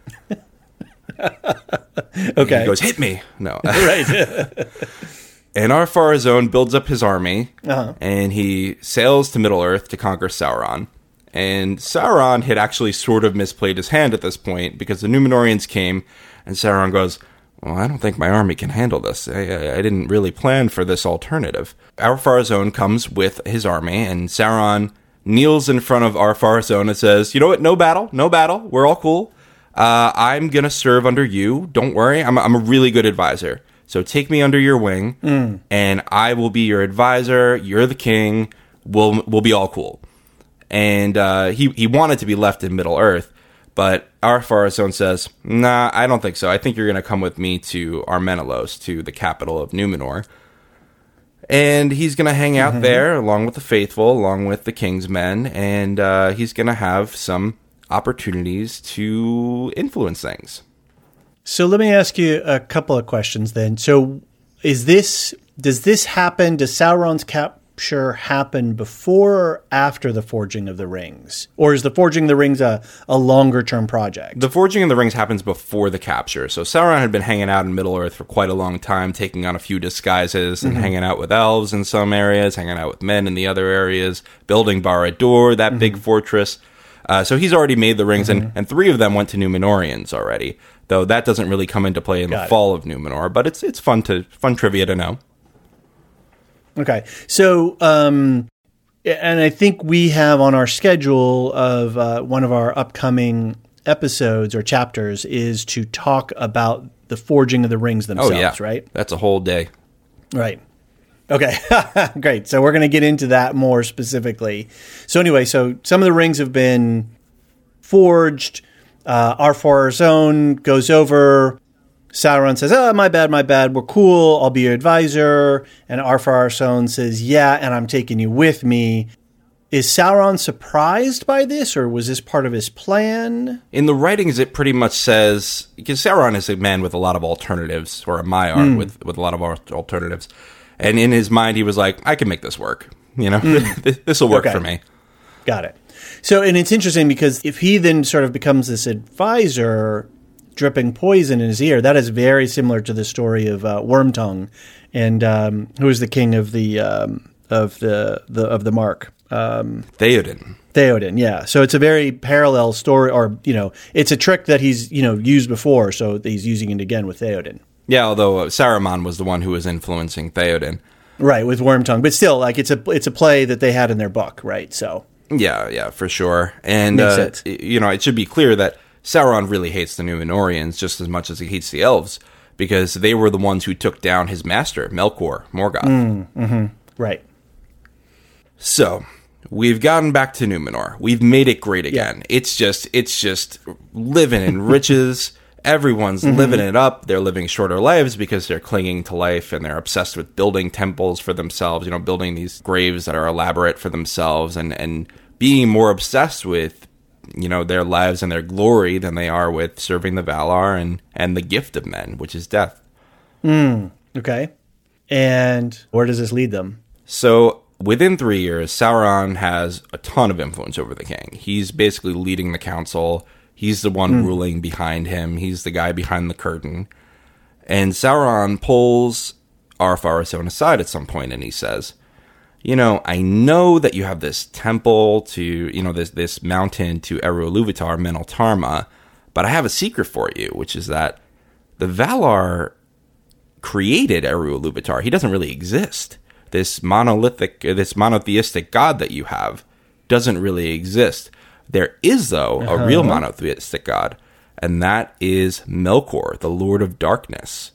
Okay. He goes, hit me. No. Right. And Ar-Pharazôn builds up his army, uh-huh. and he sails to Middle-earth to conquer Sauron. And Sauron had actually sort of misplayed his hand at this point, because the Numenorians came, and Sauron goes, well, I don't think my army can handle this. I, I, I didn't really plan for this alternative. Ar-Pharazôn comes with his army, and Sauron kneels in front of Ar-Pharazôn and says, you know what, no battle, no battle, we're all cool. Uh, I'm going to serve under you. Don't worry, I'm, I'm a really good advisor. So take me under your wing, mm. and I will be your advisor. You're the king. We'll we'll be all cool. And uh, he he wanted to be left in Middle Earth, but Ar-Pharazôn says, "Nah, I don't think so. I think you're going to come with me to Armenelos, to the capital of Numenor." And he's going to hang out mm-hmm. there along with the faithful, along with the king's men, and uh, he's going to have some opportunities to influence things. So let me ask you a couple of questions then. So is this, does this happen, does Sauron's capture happen before or after the Forging of the Rings? Or is the Forging of the Rings a, a longer term project? The Forging of the Rings happens before the capture. So Sauron had been hanging out in Middle-earth for quite a long time, taking on a few disguises and mm-hmm. hanging out with elves in some areas, hanging out with men in the other areas, building Barad-dûr, that mm-hmm. big fortress. Uh, so he's already made the rings, mm-hmm. and, and three of them went to Numenorians already. Though that doesn't really come into play in Got the it. fall of Numenor, but it's it's fun to fun trivia to know. Okay, so um, And I think we have on our schedule of uh, one of our upcoming episodes or chapters is to talk about the forging of the rings themselves, oh, yeah. right? That's a whole day. Right. Okay, great. So we're going to get into that more specifically. So anyway, so some of the rings have been forged. Uh, Ar-Pharazôn goes over. Sauron says, oh, my bad, my bad. We're cool. I'll be your advisor. And Ar-Pharazôn says, yeah, and I'm taking you with me. Is Sauron surprised by this, or was this part of his plan? In the writings, it pretty much says, because Sauron is a man with a lot of alternatives, or a Maiar mm. with, with a lot of alternatives. And in his mind, he was like, I can make this work. You know, mm. this will work okay. for me. Got it. So, and it's interesting because if he then sort of becomes this advisor, dripping poison in his ear, that is very similar to the story of uh, Wormtongue, and um, who is the king of the um, of the, the of the Mark. Um, Theoden. Theoden, yeah. So it's a very parallel story, or, you know, it's a trick that he's, you know, used before, so he's using it again with Theoden. Yeah, although uh, Saruman was the one who was influencing Theoden. Right, with Wormtongue. But still, like, it's a it's a play that they had in their book, right? So Yeah, yeah, for sure. And, Makes uh, sense. you know, it should be clear that Sauron really hates the Númenóreans just as much as he hates the elves, because they were the ones who took down his master, Melkor, Morgoth. Mm, mm-hmm. Right. So, we've gotten back to Númenor. We've made it great again. Yeah. It's just, it's just living in riches. Everyone's mm-hmm. living it up. They're living shorter lives because they're clinging to life, and they're obsessed with building temples for themselves, you know, building these graves that are elaborate for themselves, and, and being more obsessed with, you know, their lives and their glory than they are with serving the Valar and, and the gift of men, which is death. Mm, okay. And where does this lead them? So, within three years, Sauron has a ton of influence over the king. He's basically leading the council. He's the one mm. ruling behind him. He's the guy behind the curtain. And Sauron pulls Ar-Pharazôn aside at some point, and he says, you know, I know that you have this temple to, you know, this this mountain to Eru Ilúvatar, Meneltarma, but I have a secret for you, which is that the Valar created Eru Ilúvatar. He doesn't really exist. This monolithic, this monotheistic god that you have doesn't really exist. There is, though, uh-huh. a real monotheistic god, and that is Melkor, the Lord of Darkness.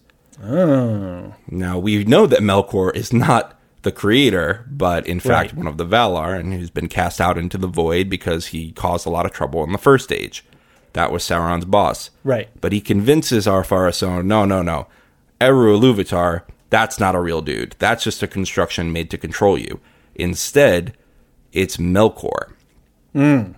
Oh. Now, we know that Melkor is not the creator, but in fact right. one of the Valar, and who's been cast out into the void because he caused a lot of trouble in the first age. That was Sauron's boss. Right. But he convinces Ar-Pharazôn, no, no, no. Eru Ilúvatar, that's not a real dude. That's just a construction made to control you. Instead, it's Melkor. Mm.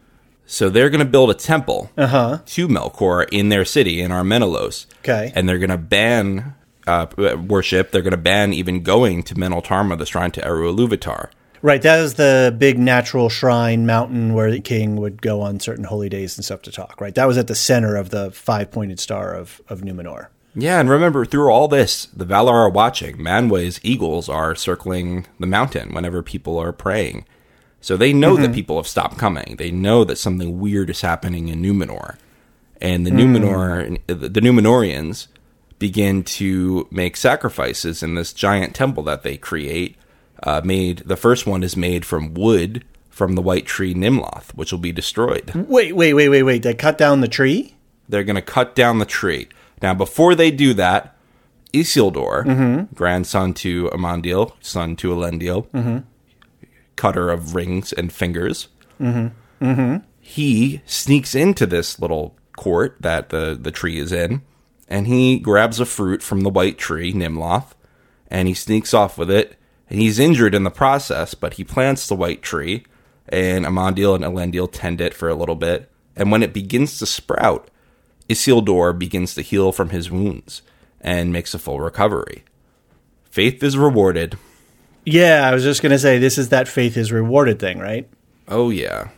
So they're going to build a temple uh-huh. to Melkor in their city, in Armenelos. Okay. And they're going to ban uh, worship. They're going to ban even going to Meneltarma, the shrine to Eru Ilúvatar. Right. That is the big natural shrine mountain where the king would go on certain holy days and stuff to talk, right? That was at the center of the five-pointed star of, of Númenor. Yeah, and remember, through all this, the Valar are watching. Manwë's eagles are circling the mountain whenever people are praying. So they know mm-hmm. that people have stopped coming. They know that something weird is happening in Númenor. And the mm. Númenor, the Númenóreans begin to make sacrifices in this giant temple that they create. Uh, made the first one is made from wood from the white tree Nimloth, which will be destroyed. Wait, wait, wait, wait, wait. They cut down the tree? They're going to cut down the tree. Now, before they do that, Isildur, mm-hmm. grandson to Amandil, son to Elendil, mm-hmm. cutter of rings and fingers, mm-hmm. Mm-hmm. he sneaks into this little court that the, the tree is in, and he grabs a fruit from the white tree, Nimloth, and he sneaks off with it, and he's injured in the process, but he plants the white tree, and Amandil and Elendil tend it for a little bit, and when it begins to sprout, Isildur begins to heal from his wounds and makes a full recovery. Faith is rewarded. Yeah, I was just going to say, this is that faith is rewarded thing, right? Oh, yeah.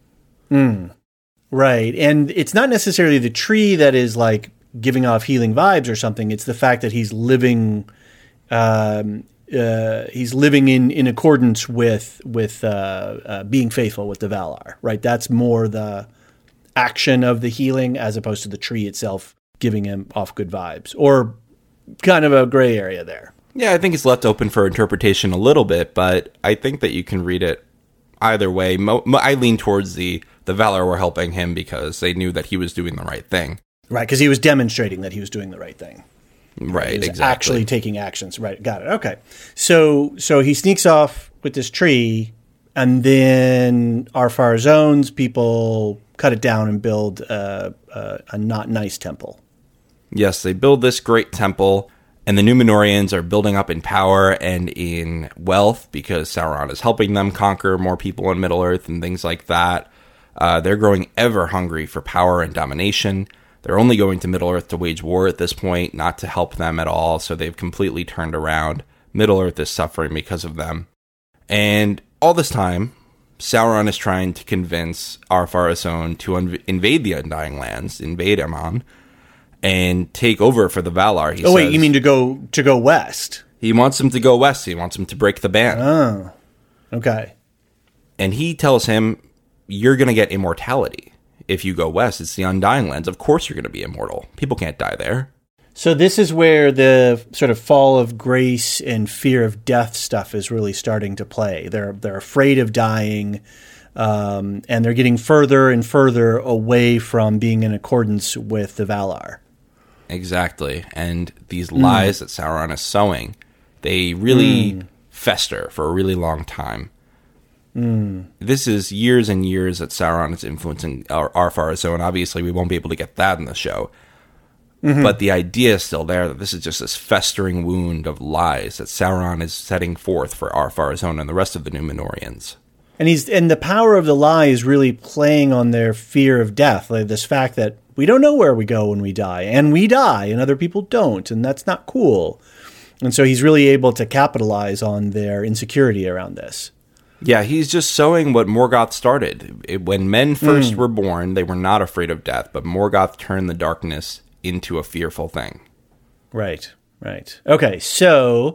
Mm. Right. And it's not necessarily the tree that is like giving off healing vibes or something. It's the fact that he's living um, uh, he's living in, in accordance with, with uh, uh, being faithful with the Valar, right? That's more the action of the healing as opposed to the tree itself giving him off good vibes, or kind of a gray area there. Yeah, I think it's left open for interpretation a little bit, but I think that you can read it either way. Mo- mo- I lean towards the, the Valar were helping him because they knew that he was doing the right thing. Right, because he was demonstrating that he was doing the right thing. Right, He was exactly. actually taking actions. Right, got it. Okay. So so he sneaks off with this tree, and then Ar-Pharazôn's people cut it down and build a, a, a not nice temple. Yes, they build this great temple, and the Númenóreans are building up in power and in wealth because Sauron is helping them conquer more people in Middle-earth and things like that. Uh, they're growing ever hungry for power and domination. They're only going to Middle-earth to wage war at this point, not to help them at all, so they've completely turned around. Middle-earth is suffering because of them. And all this time, Sauron is trying to convince Ar-Pharazôn to un- invade the Undying Lands, invade Aman, and take over for the Valar. He Oh, wait, says you mean to go to go west? he wants him to go west. He wants him to break the ban. Oh, okay. And he tells him, you're going to get immortality. If you go west, it's the Undying Lands. Of course you're going to be immortal. People can't die there. So this is where the sort of fall of grace and fear of death stuff is really starting to play. They're they're afraid of dying, um, and they're getting further and further away from being in accordance with the Valar. Exactly. And these lies that Sauron is sowing, they really mm. fester for a really long time. Mm. This is years and years that Sauron is influencing Ar- Ar-Pharazôn. Obviously, we won't be able to get that in the show. Mm-hmm. But the idea is still there that this is just this festering wound of lies that Sauron is setting forth for Ar-Pharazôn and the rest of the Númenóreans. And he's and the power of the lie is really playing on their fear of death, like this fact that we don't know where we go when we die, and we die, and other people don't, and that's not cool. And so he's really able to capitalize on their insecurity around this. Yeah, he's just sowing what Morgoth started. It, when men first mm. were born, they were not afraid of death, but Morgoth turned the darkness into a fearful thing. Right, right. Okay, so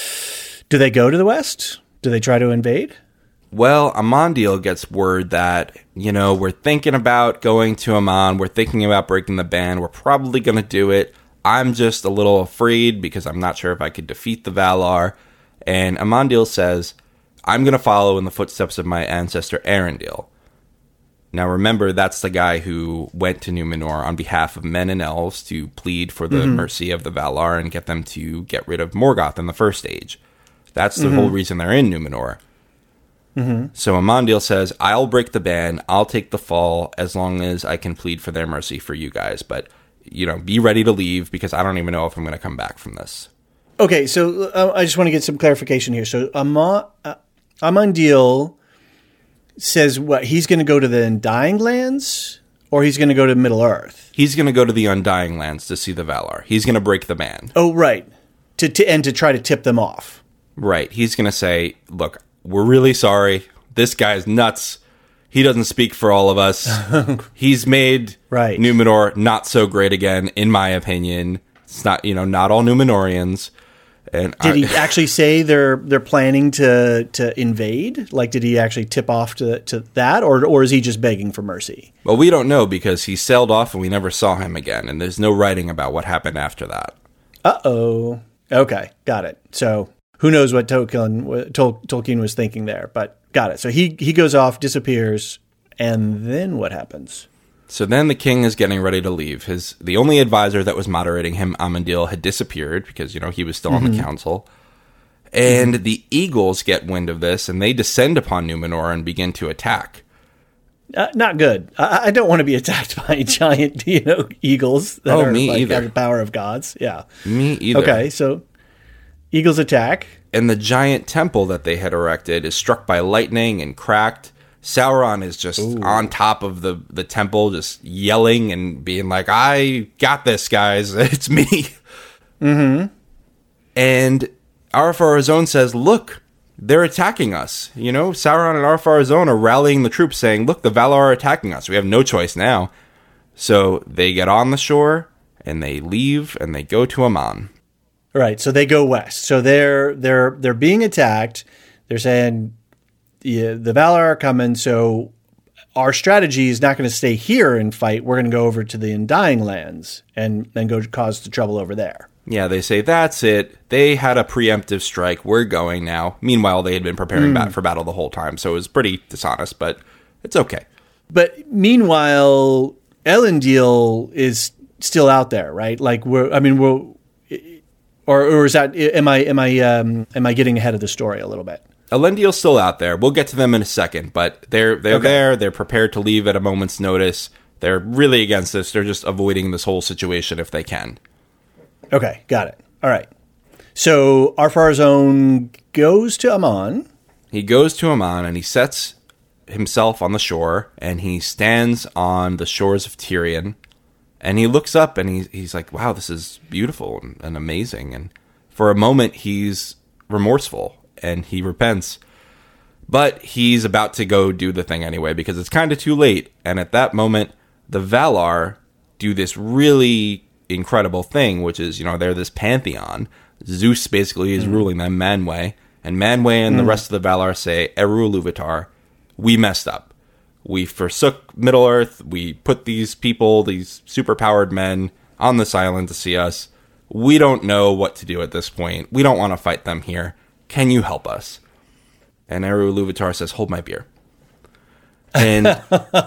do they go to the west? Do they try to invade? Well, Amandil gets word that, you know, we're thinking about going to Aman, we're thinking about breaking the ban, we're probably going to do it. I'm just a little afraid because I'm not sure if I could defeat the Valar. And Amandil says, I'm going to follow in the footsteps of my ancestor Arendil. Now remember, that's the guy who went to Númenor on behalf of men and elves to plead for the mm-hmm. mercy of the Valar and get them to get rid of Morgoth in the First Age. That's the mm-hmm. whole reason they're in Númenor. Mm-hmm. So Amandil says, I'll break the ban, I'll take the fall as long as I can plead for their mercy for you guys. But, you know, be ready to leave because I don't even know if I'm going to come back from this. Okay, so uh, I just want to get some clarification here. So Ama- uh, Amandil says what? He's going to go to the Undying Lands, or he's going to go to Middle-earth? He's going to go to the Undying Lands to see the Valar. He's going to break the ban. Oh, right. To, to and to try to tip them off. Right. He's going to say, look, we're really sorry. This guy's nuts. He doesn't speak for all of us. He's made right. Númenor not so great again, in my opinion. It's not, you know, not all Númenóreans. And did I, he actually say they're they're planning to to invade? Like, did he actually tip off to to that, or or is he just begging for mercy? Well, we don't know because he sailed off and we never saw him again, and there's no writing about what happened after that. Uh oh. Okay, got it. So who knows what Tolkien Tol, Tolkien was thinking there? But got it. So he he goes off, disappears, and then what happens? So then the king is getting ready to leave. His the only advisor that was moderating him, Amandil, had disappeared because, you know, he was still mm-hmm. on the council. And mm-hmm. the eagles get wind of this, and they descend upon Númenor and begin to attack. Uh, not good. I, I don't want to be attacked by giant, you know, eagles that oh, are me like, either. have the power of gods. Yeah. Me either. Okay, so eagles attack. And the giant temple that they had erected is struck by lightning and cracked. Sauron is just Ooh. on top of the, the temple, just yelling and being like, I got this, guys. It's me. Mm-hmm. And Ar-Pharazôn says, look, they're attacking us. You know, Sauron and Ar-Pharazôn are rallying the troops saying, look, the Valar are attacking us. We have no choice now. So they get on the shore and they leave and they go to Aman. Right. So they go west. So they're they're they're being attacked. They're saying, yeah, the Valar are coming, so our strategy is not going to stay here and fight. We're going to go over to the Undying Lands and then go cause the trouble over there. Yeah, they say, that's it. They had a preemptive strike. We're going now. Meanwhile, they had been preparing mm. for battle the whole time, so it was pretty dishonest, but it's okay. But meanwhile, Elendil is still out there, right? Like, we're, I mean, we're, or, or is that, am I, am I, um, am I getting ahead of the story a little bit? Elendil's still out there. We'll get to them in a second, but they're, they're okay. there. They're prepared to leave at a moment's notice. They're really against this. They're just avoiding this whole situation if they can. Okay, got it. All right. So Ar-Pharazôn goes to Aman. He goes to Aman and he sets himself on the shore and he stands on the shores of Tirion and he looks up and he, he's like, wow, this is beautiful and, and amazing. And for a moment, he's remorseful and he repents. But he's about to go do the thing anyway because it's kind of too late. And at that moment, the Valar do this really incredible thing, which is, you know, they're this pantheon. Zeus basically is mm. ruling them, Manwë, and Manwë and mm. the rest of the Valar say, Eru Ilúvatar, we messed up. We forsook Middle-earth, we put these people, these superpowered men, on this island to see us. We don't know what to do at this point. We don't want to fight them here. Can you help us? And Eru Ilúvatar says, hold my beer. And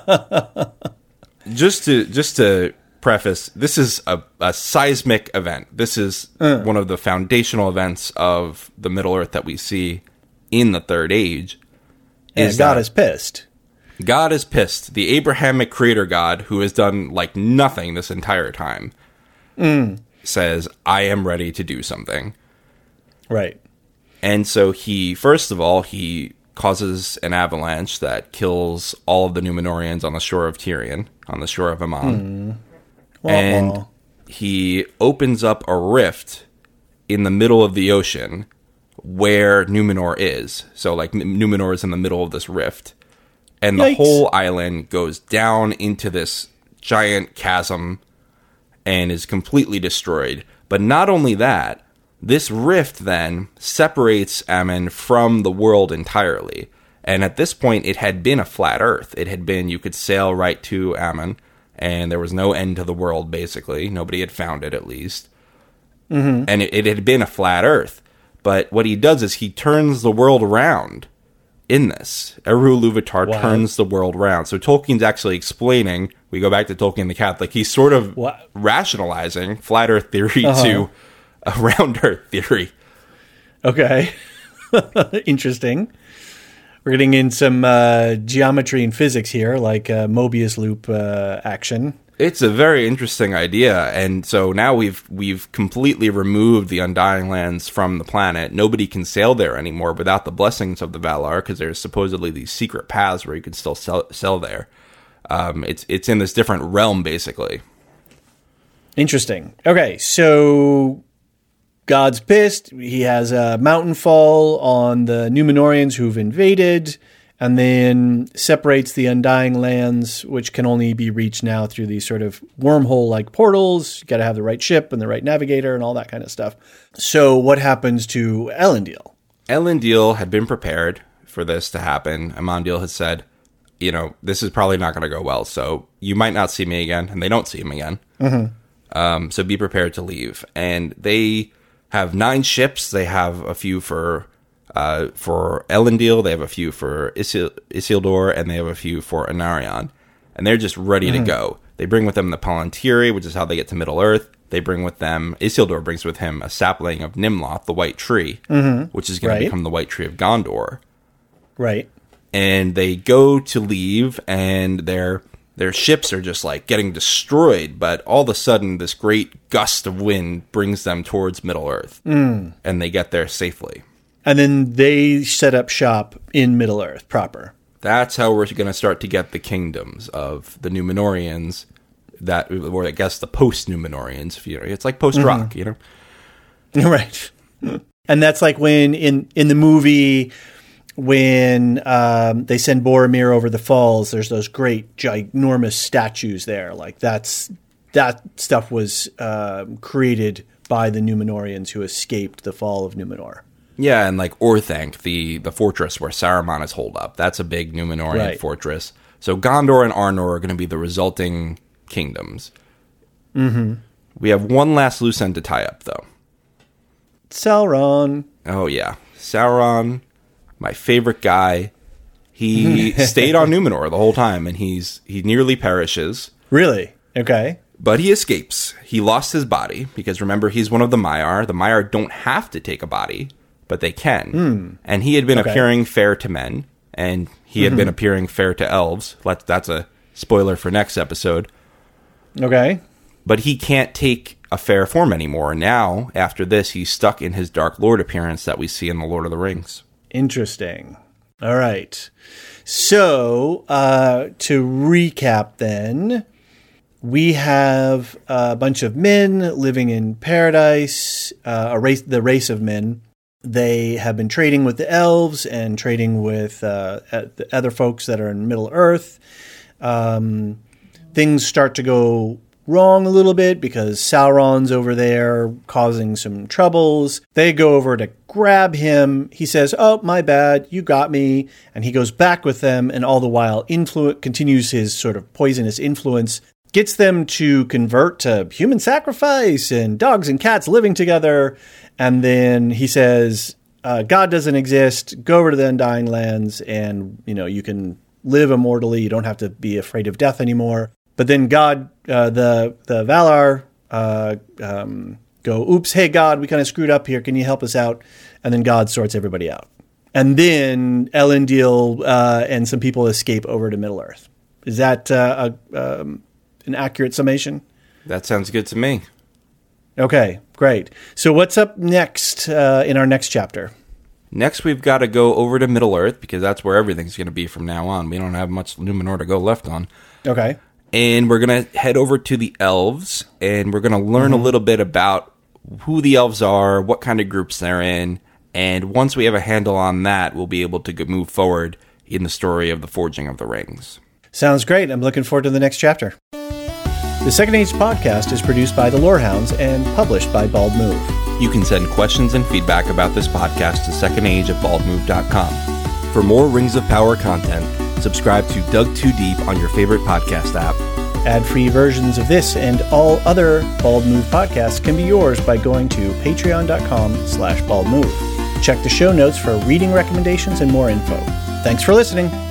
just to just to preface, this is a, a seismic event. This is uh. one of the foundational events of the Middle-earth that we see in the Third Age. And God is pissed. God is pissed. The Abrahamic creator God, who has done like nothing this entire time, mm. says, I am ready to do something. Right. And so he, first of all, he causes an avalanche that kills all of the Númenóreans on the shore of Tirion, on the shore of Aman. Mm. Wah, and wah. He opens up a rift in the middle of the ocean where Númenor is. So, like, Númenor is in the middle of this rift. And the Yikes. whole island goes down into this giant chasm and is completely destroyed. But not only that, this rift then separates Aman from the world entirely. And at this point, it had been a flat earth. It had been, you could sail right to Aman, and there was no end to the world, basically. Nobody had found it, at least. Mm-hmm. And it, it had been a flat earth. But what he does is he turns the world around in this. Eru Ilúvatar wow. turns the world around. So Tolkien's actually explaining, we go back to Tolkien the Catholic, he's sort of what? rationalizing flat earth theory uh-huh. to a round earth theory. Okay. Interesting. We're getting in some uh, geometry and physics here, like uh, Mobius loop uh, action. It's a very interesting idea, and so now we've we've completely removed the Undying Lands from the planet. Nobody can sail there anymore without the blessings of the Valar, because there's supposedly these secret paths where you can still sell, sail there. Um, it's it's in this different realm, basically. Interesting. Okay, so God's pissed. He has a mountain fall on the Númenóreans who've invaded, and then separates the Undying Lands, which can only be reached now through these sort of wormhole-like portals. You got to have the right ship and the right navigator and all that kind of stuff. So what happens to Elendil? Elendil had been prepared for this to happen. Amandil had said, you know, this is probably not going to go well, so you might not see me again, and they don't see him again. Mm-hmm. Um, so be prepared to leave. And they have nine ships. They have a few for... Uh, for Elendil, they have a few for Isil- Isildur, and they have a few for Anarion. And they're just ready mm-hmm. to go. They bring with them the Palantiri, which is how they get to Middle-earth. They bring with them, Isildur brings with him a sapling of Nimloth, the White Tree, mm-hmm. which is going right. to become the White Tree of Gondor. Right. And they go to leave, and their their ships are just like getting destroyed, but all of a sudden this great gust of wind brings them towards Middle-earth, mm. and they get there safely. And then they set up shop in Middle-earth proper. That's how we're going to start to get the kingdoms of the Númenóreans, that, or I guess the post-Númenóreans. If you know, it's like post-rock, mm-hmm. you know? Right. And that's like when, in, in the movie, when um, they send Boromir over the falls, there's those great, ginormous statues there. Like, that's that stuff was uh, created by the Númenóreans who escaped the fall of Númenor. Yeah, and like Orthanc, the, the fortress where Saruman is holed up. That's a big Númenórean right. fortress. So Gondor and Arnor are going to be the resulting kingdoms. Mm-hmm. We have one last loose end to tie up, though. Sauron. Oh, yeah. Sauron, my favorite guy. He stayed on Numenor the whole time, and he's he nearly perishes. Really? Okay. But he escapes. He lost his body, because remember, he's one of the Maiar. The Maiar don't have to take a body, but they can. Mm. And he had been Okay. appearing fair to men, and he had Mm-hmm. been appearing fair to elves. Let- That's a spoiler for next episode. Okay. But he can't take a fair form anymore. Now, after this, he's stuck in his Dark Lord appearance that we see in The Lord of the Rings. Interesting. All right. So, uh, to recap then, we have a bunch of men living in paradise, uh, a race, the race of men. They have been trading with the elves and trading with uh, the other folks that are in Middle Earth. Um, things start to go wrong a little bit because Sauron's over there causing some troubles. They go over to grab him. He says, "Oh, my bad, you got me." And he goes back with them, and all the while influ- continues his sort of poisonous influence, gets them to convert to human sacrifice and dogs and cats living together. And then he says, uh, God doesn't exist. Go over to the Undying Lands and, you know, you can live immortally. You don't have to be afraid of death anymore. But then God, uh, the the Valar uh, um, go, oops, hey, God, we kind of screwed up here. Can you help us out? And then God sorts everybody out. And then Elendil uh, and some people escape over to Middle-earth. Is that uh, a, um, an accurate summation? That sounds good to me. Okay, great. So what's up next uh, in our next chapter? Next, we've got to go over to Middle-earth, because that's where everything's going to be from now on. We don't have much Numenor to go left on. Okay. And we're going to head over to the elves, and we're going to learn mm-hmm. a little bit about who the elves are, what kind of groups they're in, and once we have a handle on that, we'll be able to go move forward in the story of the Forging of the Rings. Sounds great. I'm looking forward to the next chapter. The Second Age podcast is produced by the Lorehounds and published by Bald Move. You can send questions and feedback about this podcast to second age at bald move dot com. For more Rings of Power content, subscribe to Dug Too Deep on your favorite podcast app. Ad-free versions of this and all other Bald Move podcasts can be yours by going to patreon.com slash baldmove. Check the show notes for reading recommendations and more info. Thanks for listening.